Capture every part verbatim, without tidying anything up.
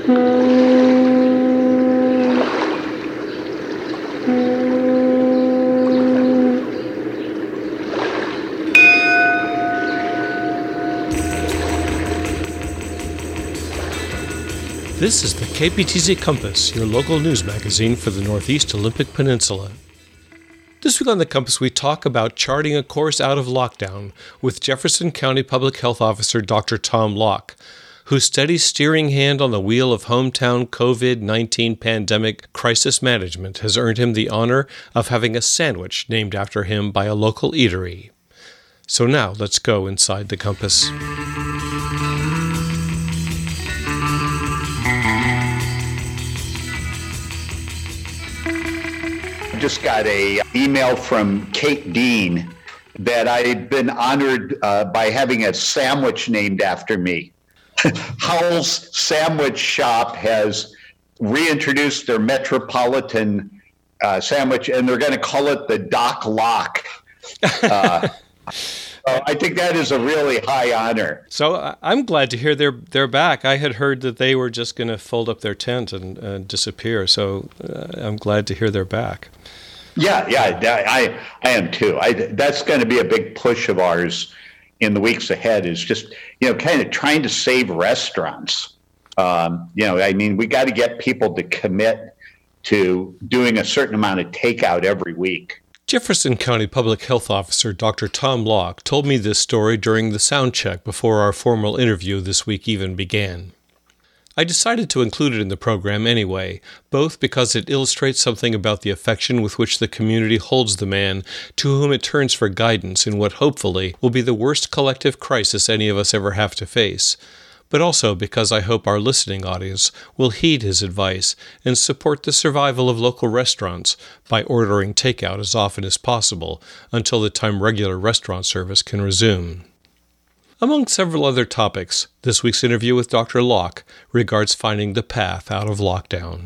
This is the K P T Z Compass, your local news magazine for the Northeast Olympic Peninsula. This week on the Compass, we talk about charting a course out of lockdown with Jefferson County Public Health Officer Doctor Tom Locke, whose steady steering hand on the wheel of hometown covid nineteen pandemic crisis management has earned him the honor of having a sandwich named after him by a local eatery. So now, let's go inside the Compass. Just got a email from Kate Dean that I'd been honored uh, by having a sandwich named after me. Howell's Sandwich Shop has reintroduced their Metropolitan uh, sandwich, and they're going to call it the Doc Locke. Uh, so I think that is a really high honor. So I'm glad to hear they're they're back. I had heard that they were just going to fold up their tent and uh, disappear. So uh, I'm glad to hear they're back. Yeah, yeah, I I am too. I, that's going to be a big push of ours in the weeks ahead, is just, you know, kind of trying to save restaurants. Um, you know, I mean, we got to get people to commit to doing a certain amount of takeout every week. Jefferson County Public Health Officer Doctor Tom Locke told me this story during the sound check before our formal interview this week even began. I decided to include it in the program anyway, both because it illustrates something about the affection with which the community holds the man to whom it turns for guidance in what hopefully will be the worst collective crisis any of us ever have to face, but also because I hope our listening audience will heed his advice and support the survival of local restaurants by ordering takeout as often as possible until the time regular restaurant service can resume. Among several other topics, this week's interview with Doctor Locke regards finding the path out of lockdown.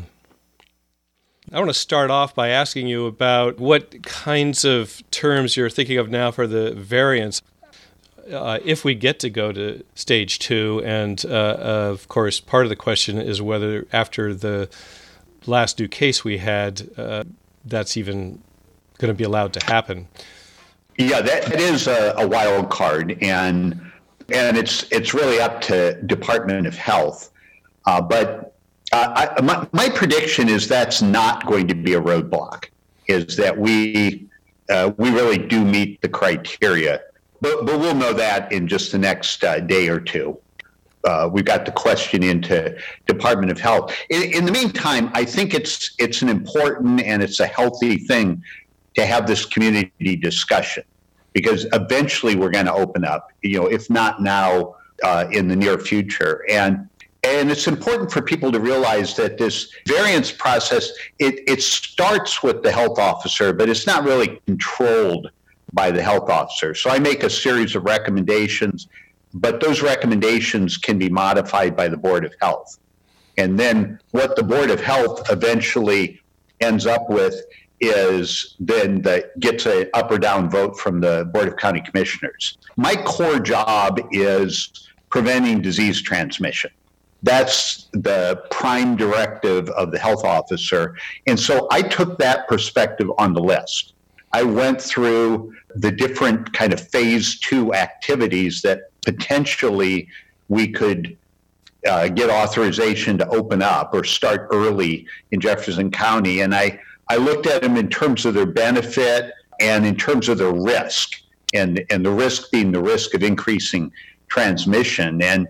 I want to start off by asking you about what kinds of terms you're thinking of now for the variants. Uh, if we get to go to stage two, and uh, uh, of course, part of the question is whether after the last new case we had, uh, that's even going to be allowed to happen. Yeah, that, that is a, a wild card, and and it's it's really up to Department of Health. Uh, but uh, I, my, my prediction is that's not going to be a roadblock, is that we uh, we really do meet the criteria. But, but we'll know that in just the next uh, day or two. Uh, we've got the question into Department of Health. In, in the meantime, I think it's it's an important and it's a healthy thing to have this community discussion, because eventually we're going to open up, you know, if not now, uh, in the near future. And and it's important for people to realize that this variance process, it, it starts with the health officer, but it's not really controlled by the health officer. So I make a series of recommendations, but those recommendations can be modified by the Board of Health. And then what the Board of Health eventually ends up with is then the, gets an up or down vote from the Board of County Commissioners. My core job is preventing disease transmission. That's the prime directive of the health officer. And so I took that perspective on the list. I went through the different kind of phase two activities that potentially we could uh, get authorization to open up or start early in Jefferson County. And I, I looked at them in terms of their benefit and in terms of their risk, and, and the risk being the risk of increasing transmission. And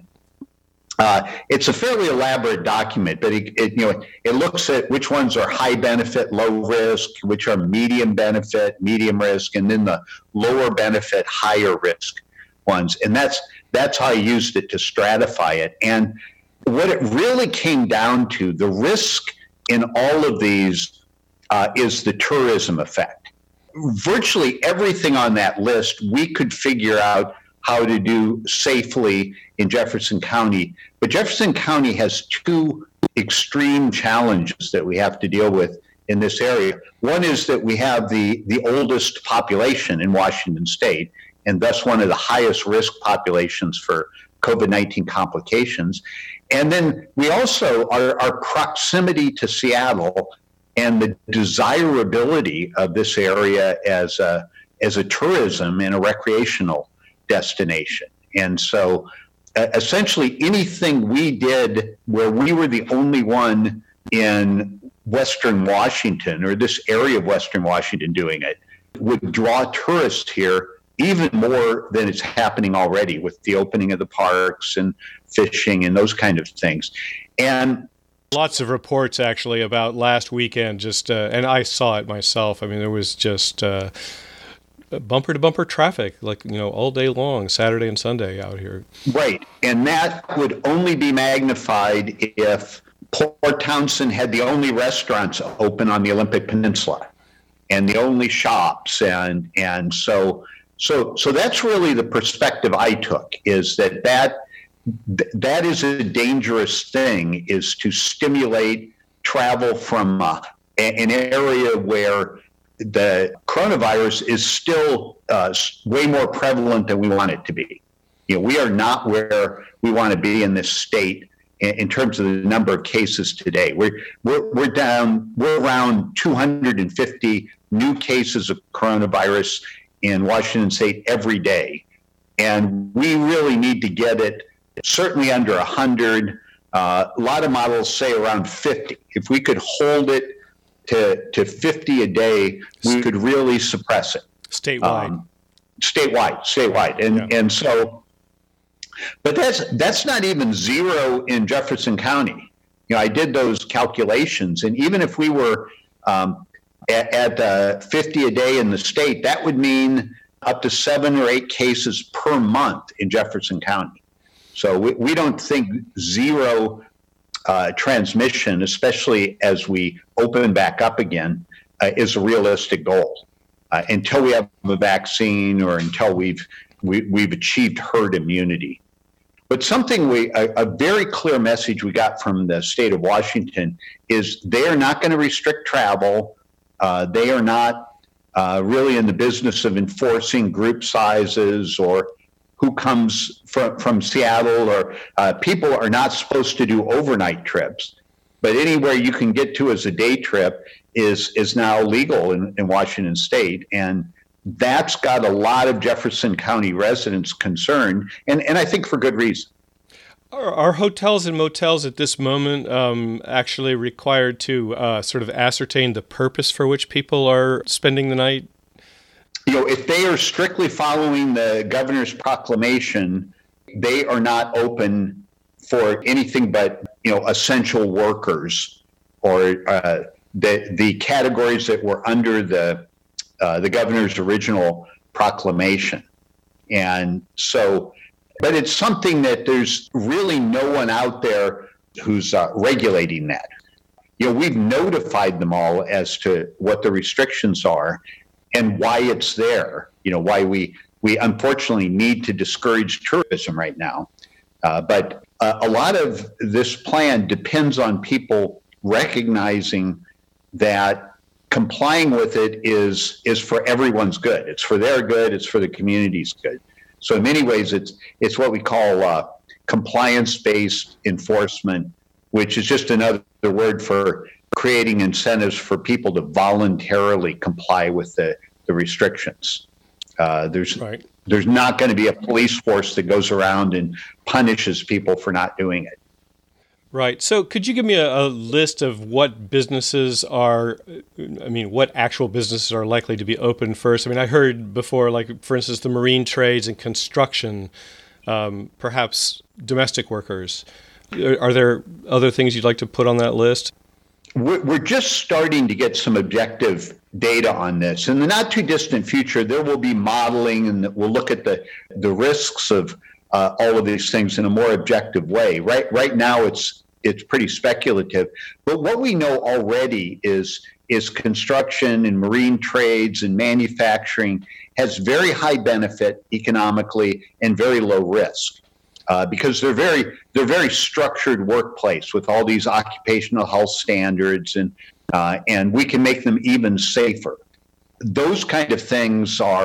Uh, it's a fairly elaborate document, but it, it, you know, it looks at which ones are high benefit, low risk, which are medium benefit, medium risk, and then the lower benefit, higher risk ones. And that's that's how I used it to stratify it. And what it really came down to, the risk in all of these uh, is the tourism effect. Virtually everything on that list we could figure out how to do safely in Jefferson County. But Jefferson County has two extreme challenges that we have to deal with in this area. One is that we have the, the oldest population in Washington State, and thus one of the highest risk populations for COVID nineteen complications. And then we also, our, our proximity to Seattle and the desirability of this area as a, as a tourism and a recreational destination. And so uh, essentially anything we did where we were the only one in Western Washington or this area of Western Washington doing it would draw tourists here even more than it's happening already with the opening of the parks and fishing and those kind of things. And lots of reports actually about last weekend, just uh, and I saw it myself. I mean, there was just uh, bumper to bumper traffic, like, you know, all day long, Saturday and Sunday out here. Right. And that would only be magnified if Port Townsend had the only restaurants open on the Olympic Peninsula and the only shops. And, and so, so, so that's really the perspective I took, is that that, that is a dangerous thing, is to stimulate travel from uh, an area where the coronavirus is still uh, way more prevalent than we want it to be. You know, we are not where we want to be in this state in, in terms of the number of cases today. We're, we're, we're down, we're around two hundred fifty new cases of coronavirus in Washington State every day. And we really need to get it certainly under one hundred. Uh, a lot of models say around fifty. If we could hold it to, to fifty a day, we could really suppress it. Statewide. Um, statewide, statewide. And, yeah. and so, but that's, that's not even zero in Jefferson County. You know, I did those calculations, and even if we were um, at, at uh, fifty a day in the state, that would mean up to seven or eight cases per month in Jefferson County. So we, we don't think zero uh, transmission, especially as we open back up again, uh, is a realistic goal uh, until we have a vaccine or until we've we, we've achieved herd immunity. But something we a, a very clear message we got from the state of Washington is they are not going to restrict travel. Uh, they are not uh, really in the business of enforcing group sizes or who comes from, from Seattle, or uh, people are not supposed to do overnight trips, but anywhere you can get to as a day trip is is now legal in, in Washington State. And that's got a lot of Jefferson County residents concerned, and, and I think for good reason. Are, are hotels and motels at this moment um, actually required to uh, sort of ascertain the purpose for which people are spending the night? You know, if they are strictly following the governor's proclamation, they are not open for anything but, you know, essential workers or uh, the the categories that were under the uh, the governor's original proclamation. And so, but it's something that there's really no one out there who's uh, regulating that. You know, we've notified them all as to what the restrictions are and why it's there, you know, why we, we unfortunately need to discourage tourism right now. Uh, but uh, a lot of this plan depends on people recognizing that complying with it is is for everyone's good. It's for their good. It's for the community's good. So in many ways, it's it's what we call uh, compliance-based enforcement, which is just another word for creating incentives for people to voluntarily comply with the, the restrictions. Uh, there's right. there's not going to be a police force that goes around and punishes people for not doing it. Right. So could you give me a, a list of what businesses are, I mean, what actual businesses are likely to be open first? I mean, I heard before, like, for instance, the marine trades and construction, um, perhaps domestic workers. Are, are there other things you'd like to put on that list? We're just starting to get some objective data on this. In the not too distant future, there will be modeling, and we'll look at the, the risks of uh, all of these things in a more objective way. Right, right now, it's it's pretty speculative. But what we know already is is construction and marine trades and manufacturing has very high benefit economically and very low risk. Uh, because they're very they're very structured workplace with all these occupational health standards, and uh, and we can make them even safer. Those kind of things are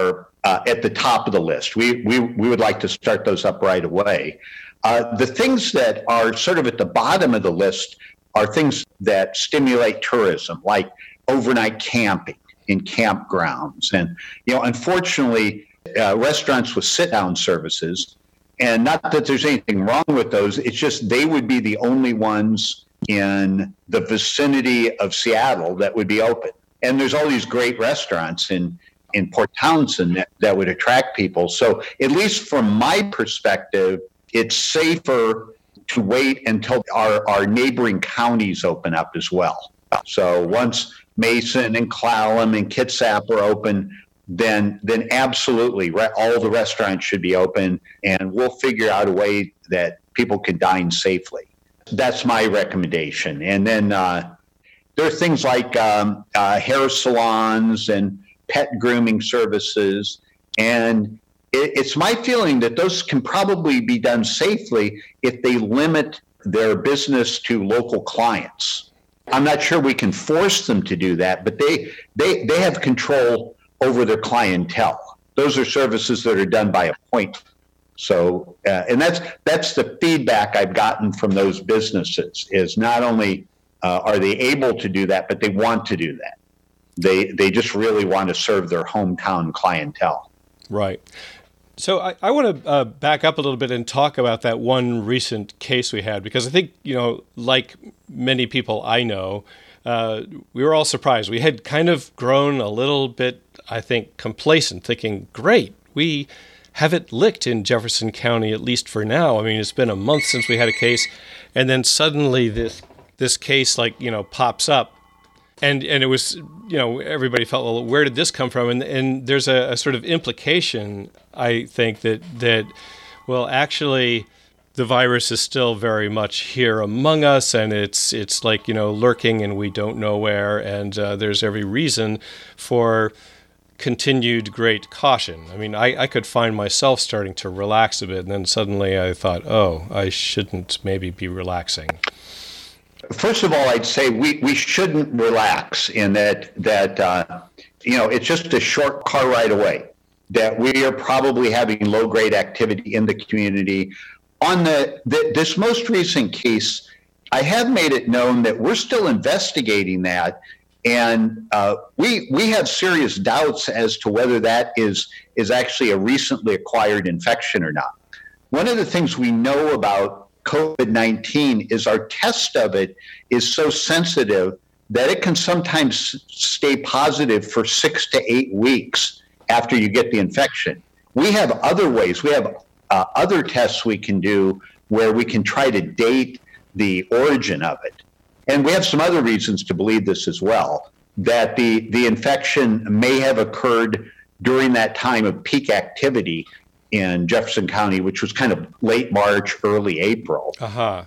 uh, at the top of the list. We, we, we would like to start those up right away. Uh, the things that are sort of at the bottom of the list are things that stimulate tourism, like overnight camping in campgrounds. And, you know, unfortunately, uh, restaurants with sit-down services, and not that there's anything wrong with those, it's just they would be the only ones in the vicinity of Seattle that would be open. And there's all these great restaurants in, in Port Townsend that, that would attract people. So at least from my perspective, it's safer to wait until our, our neighboring counties open up as well. So once Mason and Clallam and Kitsap are open, then then absolutely re- all the restaurants should be open, and we'll figure out a way that people can dine safely. That's my recommendation. And then uh, there are things like um, uh, hair salons and pet grooming services, and it, it's my feeling that those can probably be done safely if they limit their business to local clients. I'm not sure we can force them to do that, but they they they have control over their clientele. Those are services that are done by appointment. So, uh, and that's that's the feedback I've gotten from those businesses, is not only uh, are they able to do that, but they want to do that. They they just really want to serve their hometown clientele. Right. So I, I want to uh, back up a little bit and talk about that one recent case we had, because I think, you know, like many people I know, uh, we were all surprised. We had kind of grown a little bit, I think, complacent, thinking, great, we have it licked in Jefferson County, at least for now. I mean, it's been a month since we had a case, and then suddenly this this case, like, you know, pops up. And and it was, you know, everybody felt, well, where did this come from? And and there's a, a sort of implication, I think, that, that, well, actually, the virus is still very much here among us, and it's it's like, you know, lurking and we don't know where, and uh, there's every reason for continued great caution. I mean, I, I could find myself starting to relax a bit, and then suddenly I thought, oh, I shouldn't maybe be relaxing. First of all, I'd say we, we shouldn't relax in that, that uh, you know, it's just a short car ride away, that we are probably having low-grade activity in the community. On the, the this most recent case, I have made it known that we're still investigating that, and uh, we we have serious doubts as to whether that is, is actually a recently acquired infection or not. One of the things we know about COVID nineteen is our test of it is so sensitive that it can sometimes stay positive for six to eight weeks after you get the infection. We have other ways. We have uh, other tests we can do where we can try to date the origin of it. And we have some other reasons to believe this as well, that the, the infection may have occurred during that time of peak activity in Jefferson County, which was kind of late March, early April. Uh-huh.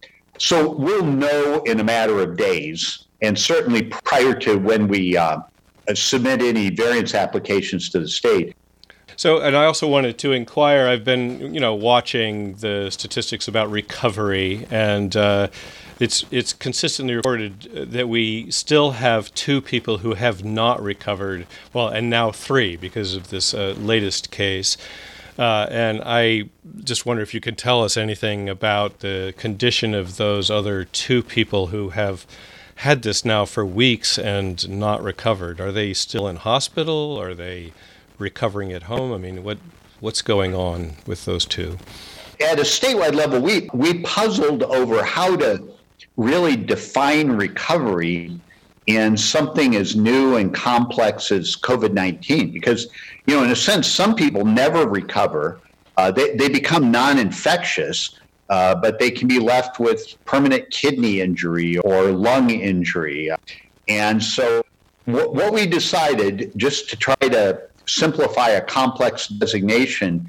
So we'll know in a matter of days, and certainly prior to when we uh, submit any variance applications to the state. So, and I also wanted to inquire, I've been, you know, watching the statistics about recovery, and uh, it's it's consistently reported that we still have two people who have not recovered, well, and now three because of this uh, latest case. Uh, and I just wonder if you could tell us anything about the condition of those other two people who have had this now for weeks and not recovered. Are they still in hospital? Are they recovering at home? I mean, what what's going on with those two? At a statewide level, we, we puzzled over how to really define recovery in something as new and complex as COVID nineteen, because, you know, in a sense, some people never recover. Uh, they, they become non-infectious, uh, but they can be left with permanent kidney injury or lung injury. And so what, what we decided, just to try to simplify a complex designation,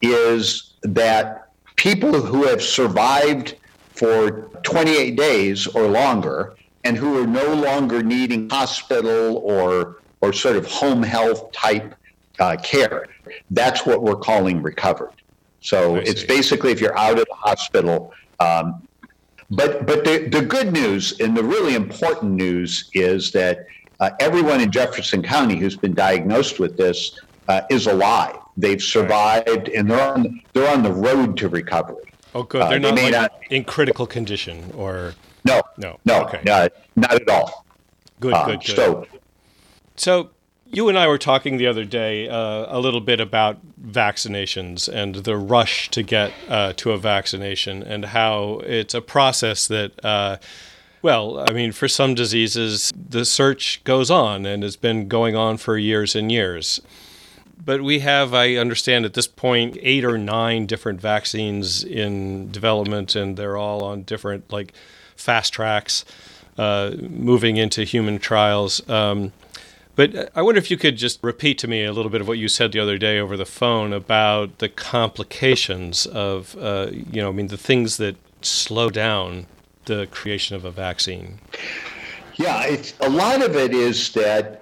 is that people who have survived for twenty-eight days or longer and who are no longer needing hospital or or sort of home health type uh, care, that's what we're calling recovered. So it's basically if you're out of the hospital. Um, but but the, the good news and the really important news is that uh, everyone in Jefferson County who's been diagnosed with this uh, is alive. They've survived, and they're on they're on the road to recovery. Oh, good. They're uh, not, they like, not in critical condition, or no, no, no, okay, uh, not at all. Good, uh, good, good. So, so you and I were talking the other day uh, a little bit about vaccinations and the rush to get uh, to a vaccination, and how it's a process that. Uh, Well, I mean, for some diseases, the search goes on and has been going on for years and years. But we have, I understand at this point, eight or nine different vaccines in development, and they're all on different, like, fast tracks, uh, moving into human trials. Um, but I wonder if you could just repeat to me a little bit of what you said the other day over the phone about the complications of, uh, you know, I mean, the things that slow down the creation of a vaccine. Yeah, it's, a lot of it is that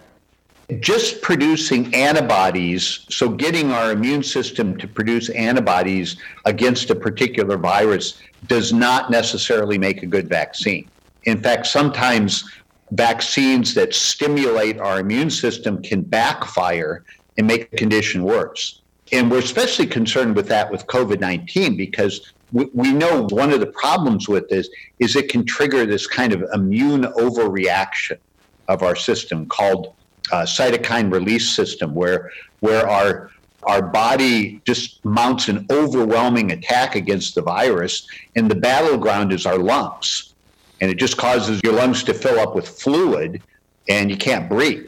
just producing antibodies, so getting our immune system to produce antibodies against a particular virus, does not necessarily make a good vaccine. In fact, sometimes vaccines that stimulate our immune system can backfire and make the condition worse. And we're especially concerned with that with COVID nineteen, because we, we know one of the problems with this is it can trigger this kind of immune overreaction of our system called uh, cytokine release system, where where our our body just mounts an overwhelming attack against the virus, and the battleground is our lungs. And it just causes your lungs to fill up with fluid, and you can't breathe.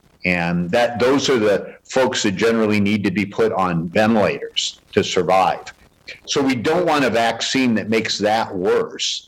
And that those are the folks that generally need to be put on ventilators to survive. So we don't want a vaccine that makes that worse.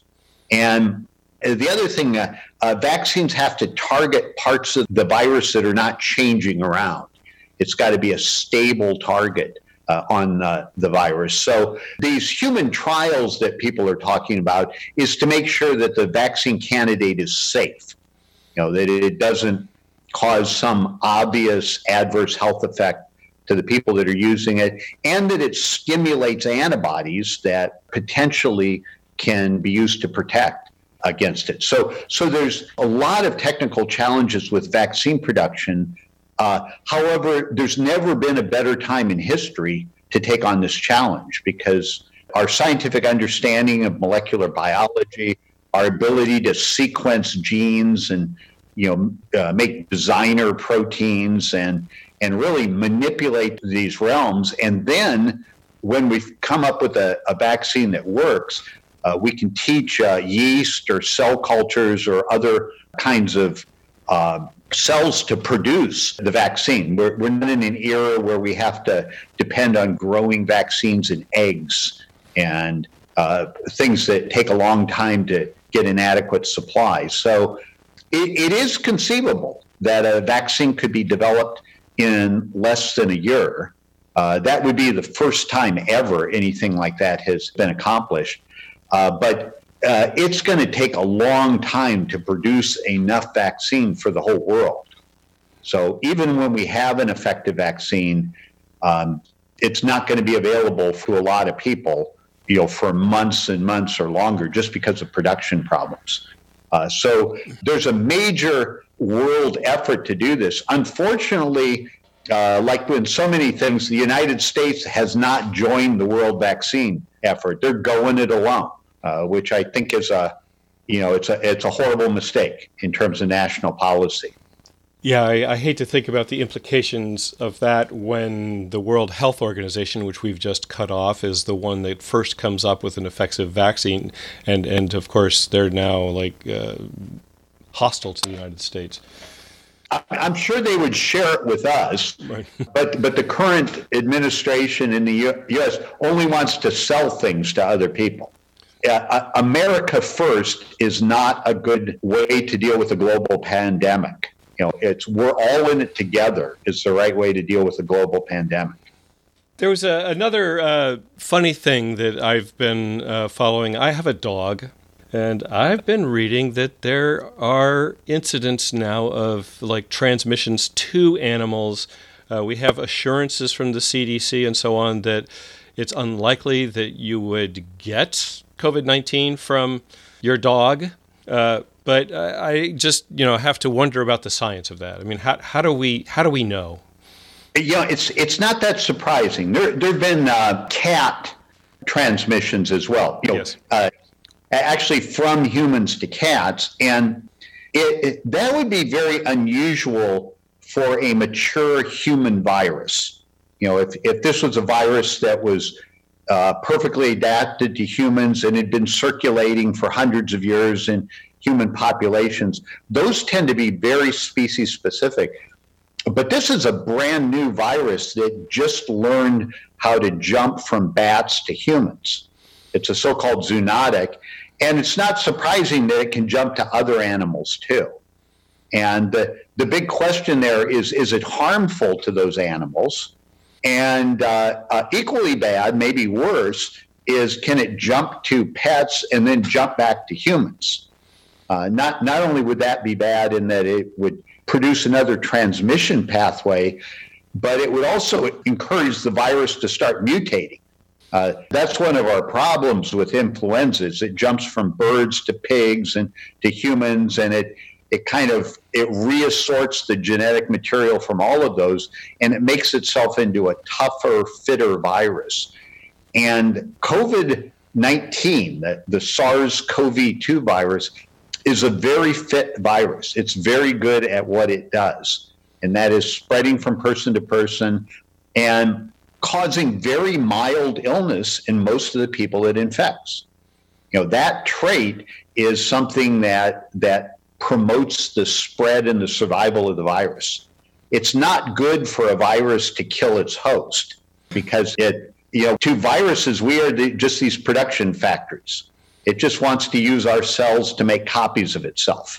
And the other thing, uh, uh, vaccines have to target parts of the virus that are not changing around. It's got to be a stable target uh, on uh, the virus. So these human trials that people are talking about is to make sure that the vaccine candidate is safe, you know, that it doesn't cause some obvious adverse health effect to the people that are using it, and that it stimulates antibodies that potentially can be used to protect against it. So, so there's a lot of technical challenges with vaccine production. Uh, however, there's never been a better time in history to take on this challenge, because our scientific understanding of molecular biology, our ability to sequence genes and you know, uh, make designer proteins and and really manipulate these realms. And then when we've come up with a, a vaccine that works, uh, we can teach uh, yeast or cell cultures or other kinds of uh, cells to produce the vaccine. We're, we're not in an era where we have to depend on growing vaccines in eggs and uh, things that take a long time to get an adequate supply. So It, it is conceivable that a vaccine could be developed in less than a year. Uh, that would be the first time ever anything like that has been accomplished. Uh, but uh, it's going to take a long time to produce enough vaccine for the whole world. So even when we have an effective vaccine, um, it's not going to be available for a lot of people, you know, for months and months or longer, just because of production problems. Uh, so there's a major world effort to do this. Unfortunately, uh, like in so many things, the United States has not joined the world vaccine effort. They're going it alone, uh, which I think is a, you know, it's a it's a horrible mistake in terms of national policy. Yeah, I, I hate to think about the implications of that when the World Health Organization, which we've just cut off, is the one that first comes up with an effective vaccine. And, and of course, they're now like uh, hostile to the United States. I'm sure they would share it with us, Right. but but the current administration in the U S only wants to sell things to other people. Uh, America first is not a good way to deal with a global pandemic. You know, it's we're all in it together is the right way to deal with a global pandemic. There was a, another uh, funny thing that I've been uh, following. I have a dog, and I've been reading that there are incidents now of like transmissions to animals. Uh, we have assurances from the C D C and so on that it's unlikely that you would get COVID nineteen from your dog. Uh, But I just, you know, have to wonder about the science of that. I mean, how how do we how do we know? You know, it's it's not that surprising. There there have been uh, cat transmissions as well. You know, yes. Uh, actually from humans to cats, and it, it, that would be very unusual for a mature human virus. You know, if, if this was a virus that was uh, perfectly adapted to humans and had been circulating for hundreds of years in human populations, those tend to be very species specific. But this is a brand new virus that just learned how to jump from bats to humans. It's a so-called zoonotic, and it's not surprising that it can jump to other animals too. And the, the big question there is, is it harmful to those animals? And uh, uh, equally bad, maybe worse, is can it jump to pets and then jump back to humans? Uh, not, not only would that be bad in that it would produce another transmission pathway, but it would also encourage the virus to start mutating. Uh, that's one of our problems with influenzas. It jumps from birds to pigs and to humans, and it it kind of it reassorts the genetic material from all of those, and it makes itself into a tougher, fitter virus. And COVID nineteen, the, the SARS-C o V two virus, is a very fit virus. It's very good at what it does, and that is spreading from person to person and causing very mild illness in most of the people it infects. You know, that trait is something that that promotes the spread and the survival of the virus. It's not good for a virus to kill its host because it, you know, to viruses, we are the, just these production factories. It just wants to use our cells to make copies of itself.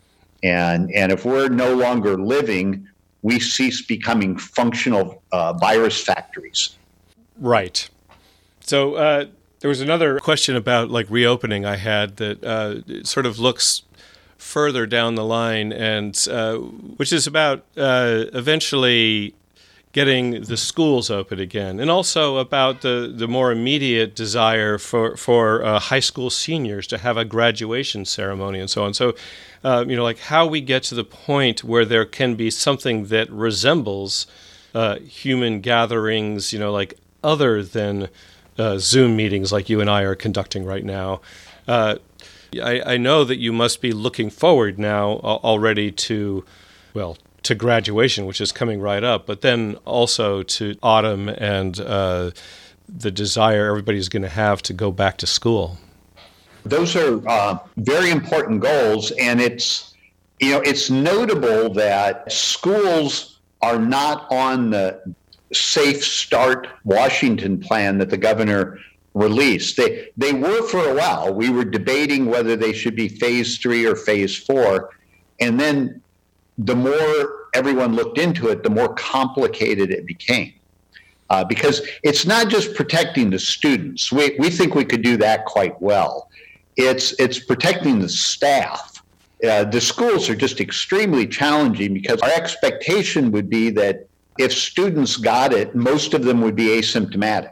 And, and if we're no longer living, we cease becoming functional uh, virus factories. Right. So uh, there was another question about like reopening I had that uh, it sort of looks further down the line, and uh, which is about uh, eventually getting the schools open again, and also about the, the more immediate desire for, for uh, high school seniors to have a graduation ceremony and so on. So, uh, you know, like how we get to the point where there can be something that resembles uh, human gatherings, you know, like other than uh, Zoom meetings like you and I are conducting right now. Uh, I, I know that you must be looking forward now already to, well, to graduation, which is coming right up, but then also to autumn and uh, the desire everybody's going to have to go back to school. Those are uh, very important goals, and it's, you know, it's notable that schools are not on the Safe Start Washington plan that the governor released. They they were for a while. We were debating whether they should be phase three or phase four, and then the more everyone looked into it, the more complicated it became. Uh, because it's not just protecting the students. We we think we could do that quite well. It's it's protecting the staff. Uh, the schools are just extremely challenging because our expectation would be that if students got it, most of them would be asymptomatic.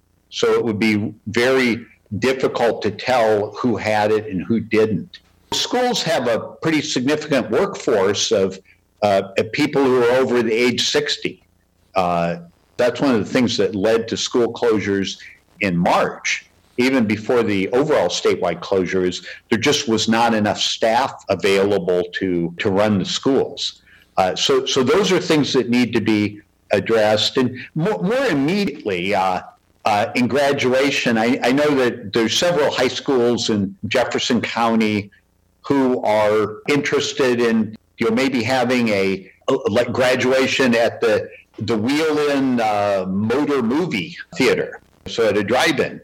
So it would be very difficult to tell who had it and who didn't. Schools have a pretty significant workforce of uh, people who are over the age sixty. Uh, that's one of the things that led to school closures in March. Even before the overall statewide closures, there just was not enough staff available to, to run the schools. Uh, so, so those are things that need to be addressed. And more, more immediately, uh, uh, in graduation, I, I know that there's several high schools in Jefferson County who are interested in, you know, maybe having a, a like graduation at the the Wheel-In uh, Motor Movie Theater, so at a drive-in.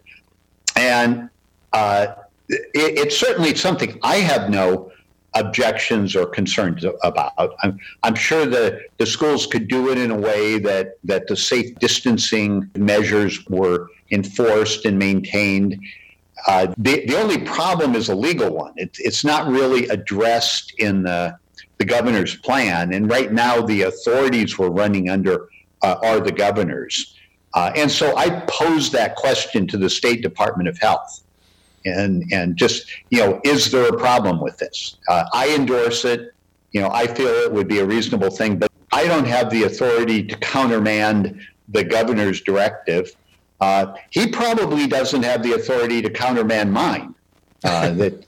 And uh, it, it's certainly something I have no objections or concerns about. I'm, I'm sure the, the schools could do it in a way that, that the safe distancing measures were enforced and maintained. Uh, the, the only problem is a legal one. It, it's not really addressed in the, the governor's plan. And right now, the authorities we're running under uh, are the governors. Uh, and so I posed that question to the State Department of Health. And and just, you know, is there a problem with this? Uh, I endorse it. You know, I feel it would be a reasonable thing, but I don't have the authority to countermand the governor's directive. Uh, he probably doesn't have the authority to countermand mine. Uh, that,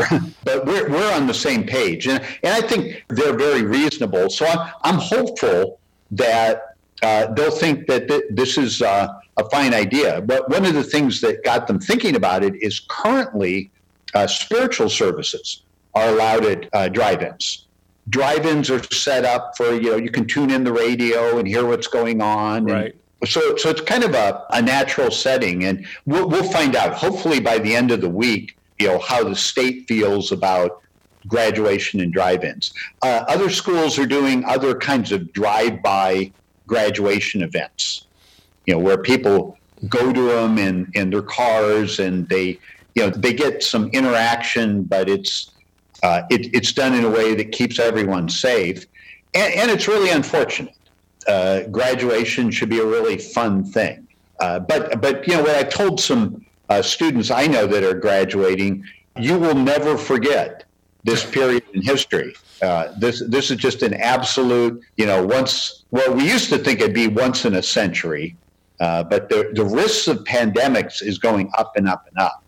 but we're we're on the same page, and and I think they're very reasonable. So I'm I'm hopeful that uh, they'll think that th- this is uh, a fine idea. But one of the things that got them thinking about it is currently uh, spiritual services are allowed at uh, drive-ins. Drive-ins are set up for, you know, you can tune in the radio and hear what's going on. Right. And so, so it's kind of a, a natural setting, and we'll we'll find out hopefully by the end of the week, you know, how the state feels about graduation and drive-ins. Uh, other schools are doing other kinds of drive-by graduation events, you know, where people go to them in, in their cars, and they, you know, they get some interaction, but it's uh, it, it's done in a way that keeps everyone safe, and, and it's really unfortunate. Uh, graduation should be a really fun thing, uh, but but you know, what I told some uh, students I know that are graduating, you will never forget this period in history. Uh, this this is just an absolute, you know, once. Well, we used to think it'd be once in a century, uh, but the the risks of pandemics is going up and up and up.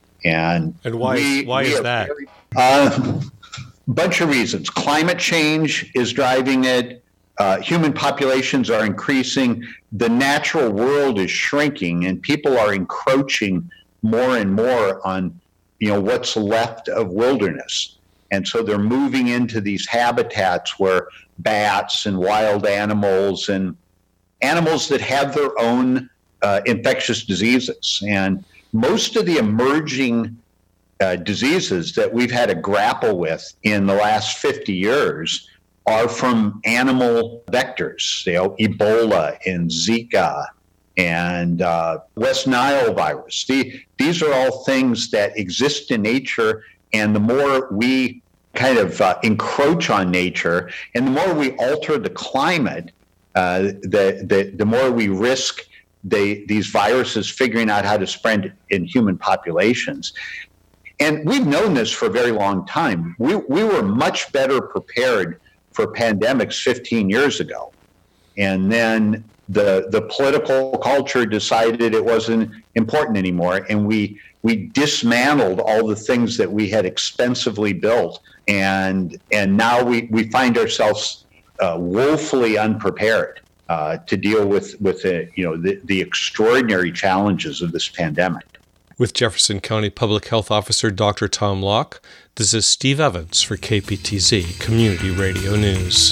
And and why we, why we is that? A uh, bunch of reasons. Climate change is driving it. Uh, human populations are increasing. The natural world is shrinking, and people are encroaching more and more on, you know, what's left of wilderness. And so they're moving into these habitats where bats and wild animals and animals that have their own uh, infectious diseases. And most of the emerging uh, diseases that we've had to grapple with in the last fifty years are from animal vectors, you know, Ebola and Zika and uh, West Nile virus. The, these are all things that exist in nature, and the more we kind of uh, encroach on nature, and the more we alter the climate, uh, the, the the more we risk they, these viruses figuring out how to spread in human populations. And we've known this for a very long time. We we were much better prepared for pandemics fifteen years ago. And then the the political culture decided it wasn't important anymore, and we we dismantled all the things that we had expensively built, and and now we, we find ourselves uh, woefully unprepared uh, to deal with with the, you know the, the extraordinary challenges of this pandemic. With Jefferson County Public Health Officer Doctor Tom Locke, this is Steve Evans for K P T Z Community Radio News.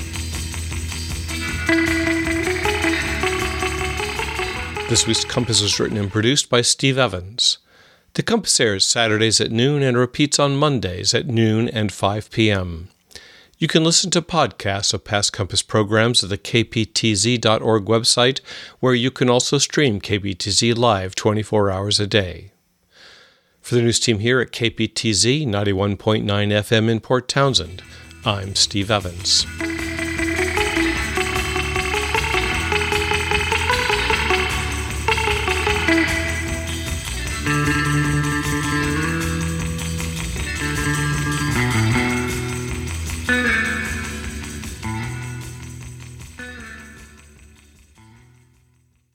This week's Compass was written and produced by Steve Evans. The Compass airs Saturdays at noon and repeats on Mondays at noon and five p.m. You can listen to podcasts of past Compass programs at the k p t z dot org website, where you can also stream K P T Z live twenty-four hours a day. For the news team here at K P T Z ninety-one point nine F M in Port Townsend, I'm Steve Evans.